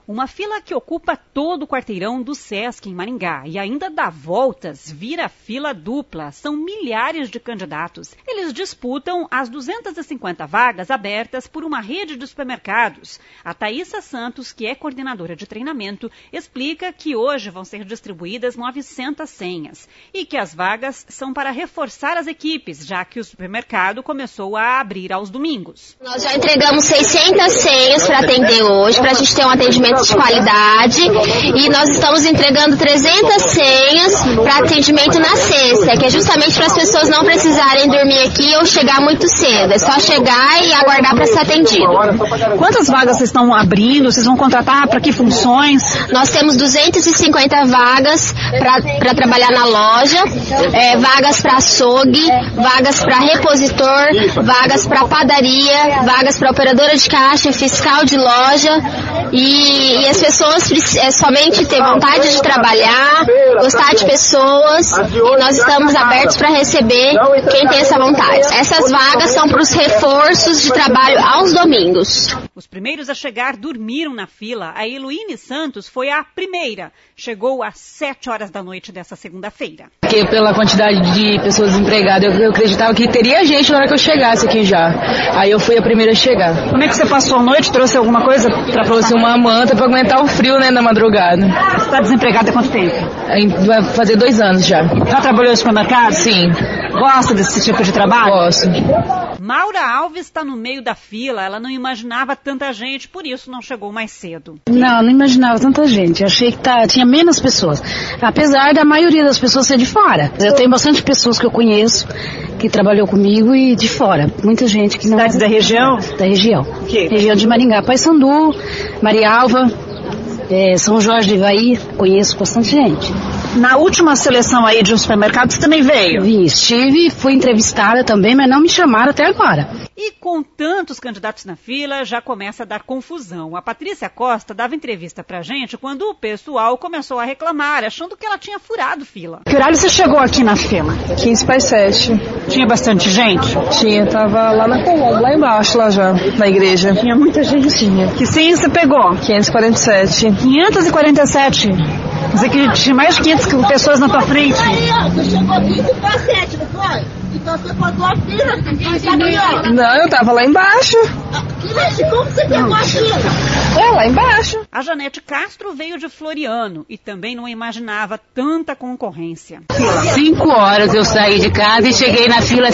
Uma fila que ocupa todo o quarteirão do Sesc em Maringá e ainda dá voltas, vira fila dupla. São milhares de candidatos. Eles disputam as 250 vagas abertas por uma rede de supermercados. A Thaísa Santos, que é coordenadora de treinamento, explica que hoje vão ser distribuídas 900 senhas e que as vagas são para reforçar as equipes, já que o supermercado começou a abrir aos domingos. Nós já entregamos 600 senhas para atender hoje, para a gente ter um atendimento de qualidade, e nós estamos entregando 300 senhas para atendimento na sexta, que é justamente para as pessoas não precisarem dormir aqui ou chegar muito cedo. É só chegar e aguardar para ser atendido. Quantas vagas vocês estão abrindo? Vocês vão contratar para que funções? Nós temos 250 vagas para trabalhar na loja, vagas para açougue, vagas para repositor, vagas para padaria, vagas para operadora de caixa, fiscal de loja, e as pessoas somente ter vontade de trabalhar, gostar de pessoas, e nós estamos abertos para receber quem tem essa vontade. Essas vagas são para os reforços de trabalho aos domingos. Os primeiros a chegar dormiram na fila. A Heloíne Santos foi a primeira. Chegou às 7 horas da noite dessa segunda-feira. Porque pela quantidade de pessoas desempregadas, eu acreditava que teria gente na hora que eu chegasse aqui já. Aí eu fui a primeira a chegar. Como é que você passou a noite? Trouxe alguma coisa? Trouxe uma manta para aguentar o frio, né, na madrugada. Você está desempregada há quanto tempo? Vai fazer 2 anos já. Já trabalhou no supermercado? Sim. Gosta desse tipo de trabalho? Gosto. Maura Alves está no meio da fila. Ela não imaginava tanta gente, por isso não chegou mais cedo. Não imaginava tanta gente. Achei que tinha menos pessoas. Apesar da maioria das pessoas ser de fora. Eu tenho bastante pessoas que eu conheço, que trabalhou comigo e de fora. Muita gente que não... Cidades da região? Da região. Que? Região de Maringá. Paissandu, Marialva, São Jorge de Ivaí. Conheço bastante gente. Na última seleção aí de um supermercado, você também veio? Vim, estive, fui entrevistada também, mas não me chamaram até agora. E com tantos candidatos na fila, já começa a dar confusão. A Patrícia Costa dava entrevista pra gente quando o pessoal começou a reclamar, achando que ela tinha furado fila. Que horário você chegou aqui na fila? 6:45. Tinha bastante gente? Tinha, tava lá na coluna, lá embaixo, lá já, na igreja. Tinha muita gente. Tinha. Que senha você pegou? 547. 547? Quer dizer que tinha mais de 500 pessoas na tua frente? Aí, ó, você chegou aqui com 7, não foi? Então você botou a fila, aqui, ó. Não, eu tava lá embaixo. Como você pegou a fila? Lá embaixo. A Janete Castro veio de Floriano e também não imaginava tanta concorrência. 5 horas eu saí de casa e cheguei na fila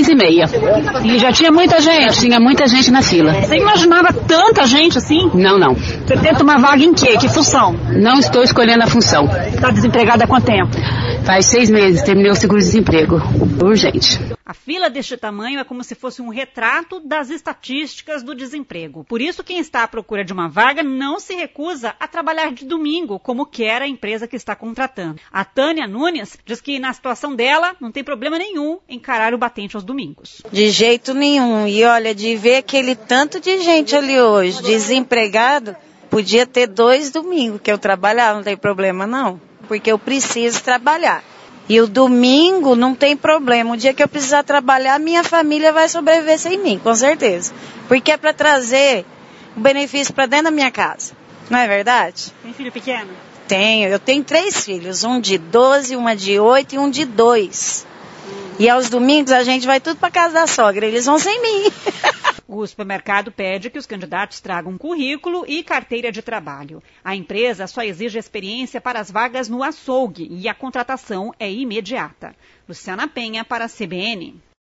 6:30. E já tinha muita gente? Tinha muita gente na fila. Você imaginava tanta gente assim? Não. Você tenta uma vaga em quê? Que função? Não estou escolhendo a função. Está desempregada há quanto tempo? Faz 6 meses, terminei o seguro-desemprego. Urgente. A fila deste tamanho é como se fosse um retrato das estatísticas do desemprego. Por isso, quem está à procura de uma vaga não se recusa a trabalhar de domingo, como quer a empresa que está contratando. A Tânia Nunes diz que, na situação dela, não tem problema nenhum encarar o batente aos domingos. De jeito nenhum. E olha, de ver aquele tanto de gente ali hoje, desempregado, podia ter 2 domingos que eu trabalhava, não tem problema não. Porque eu preciso trabalhar. E o domingo não tem problema. O dia que eu precisar trabalhar, minha família vai sobreviver sem mim, com certeza. Porque é para trazer o benefício para dentro da minha casa. Não é verdade? Tem filho pequeno? Tenho. Eu tenho 3 filhos. Um de 12, uma de 8 e um de 2. E aos domingos a gente vai tudo para casa da sogra. Eles vão sem mim. O supermercado pede que os candidatos tragam currículo e carteira de trabalho. A empresa só exige experiência para as vagas no açougue e a contratação é imediata. Luciana Penha para a CBN.